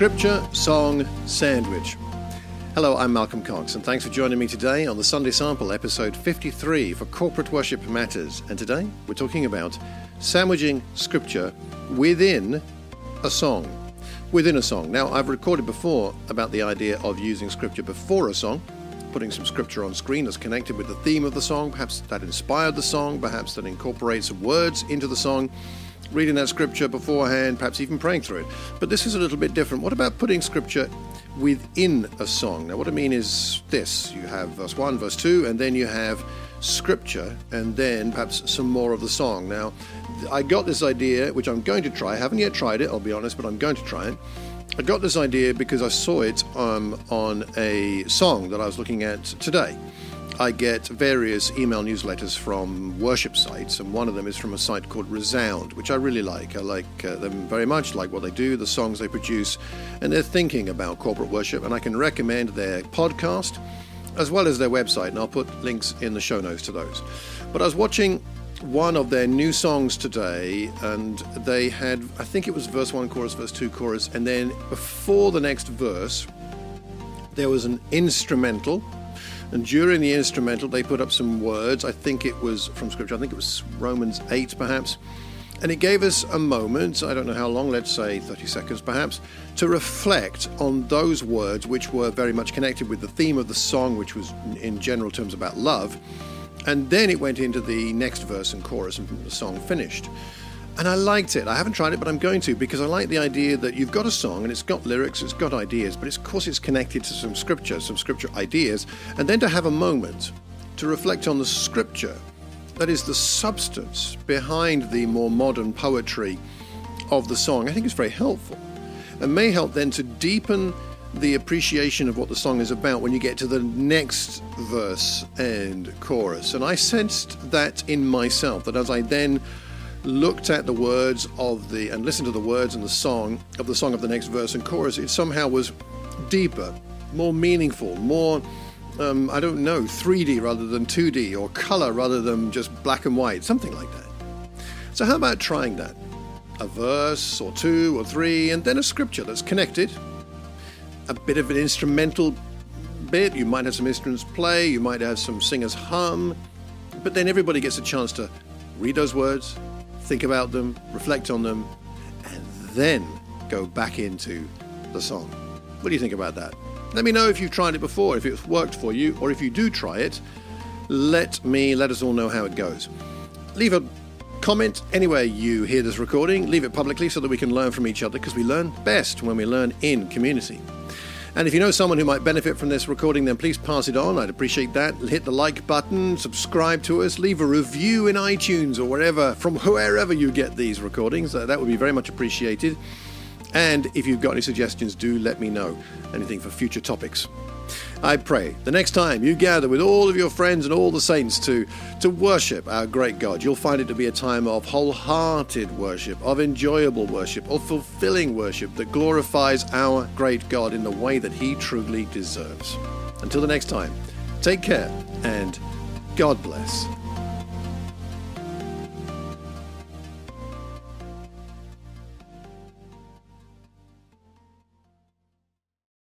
Scripture Song Sandwich. Hello, I'm Malcolm Cox, and thanks for joining me today on the Sunday Sample, episode 53 for Corporate Worship Matters. And today we're talking about sandwiching Scripture within a song. Within a song. Now, I've recorded before about the idea of using Scripture before a song, putting some Scripture on screen that's connected with the theme of the song, perhaps that inspired the song, perhaps that incorporates words into the song, reading that Scripture beforehand, perhaps even praying through it. But this is a little bit different. What about putting Scripture within a song? Now, what I mean is this. You have verse 1, verse 2, and then you have Scripture, and then perhaps some more of the song. Now, I got this idea, which I'm going to try. I haven't yet tried it, I'll be honest, but I'm going to try it. I got this idea because I saw it on a song that I was looking at today. I get various email newsletters from worship sites, and one of them is from a site called Resound, which I really like. I like them very much, like what they do, the songs they produce, and they're thinking about corporate worship, and I can recommend their podcast as well as their website, and I'll put links in the show notes to those. But I was watching one of their new songs today, and they had, I think it was verse 1 chorus, verse 2 chorus, and then before the next verse there was an instrumental, and during the instrumental they put up some words. I think it was from Scripture, I think it was Romans 8 perhaps, and it gave us a moment, I don't know how long, let's say 30 seconds perhaps, to reflect on those words which were very much connected with the theme of the song, which was in general terms about love. And then it went into the next verse and chorus, and the song finished. And I liked it. I haven't tried it, but I'm going to, because I like the idea that you've got a song and it's got lyrics, it's got ideas, but of course it's connected to some scripture ideas, and then to have a moment to reflect on the scripture that is the substance behind the more modern poetry of the song, I think is very helpful, and may help then to deepen the appreciation of what the song is about when you get to the next verse and chorus. And I sensed that in myself, that as I then looked at the words and listened to the words and the song of the next verse and chorus, it somehow was deeper, more meaningful, more 3D rather than 2D, or color rather than just black and white, something like that. So how about trying that? A verse or two or three, and then a scripture that's connected, a bit of an instrumental bit, you might have some instruments play, you might have some singers hum, but then everybody gets a chance to read those words, think about them, reflect on them, and then go back into the song. What do you think about that? Let me know if you've tried it before, if it's worked for you, or if you do try it, let us all know how it goes. Leave a comment anywhere you hear this recording, leave it publicly so that we can learn from each other, because we learn best when we learn in community. And if you know someone who might benefit from this recording, then please pass it on. I'd appreciate that. Hit the like button, subscribe to us, leave a review in iTunes or wherever you get these recordings. That would be very much appreciated. And if you've got any suggestions, do let me know. Anything for future topics. I pray the next time you gather with all of your friends and all the saints to worship our great God, you'll find it to be a time of wholehearted worship, of enjoyable worship, of fulfilling worship that glorifies our great God in the way that He truly deserves. Until the next time, take care and God bless.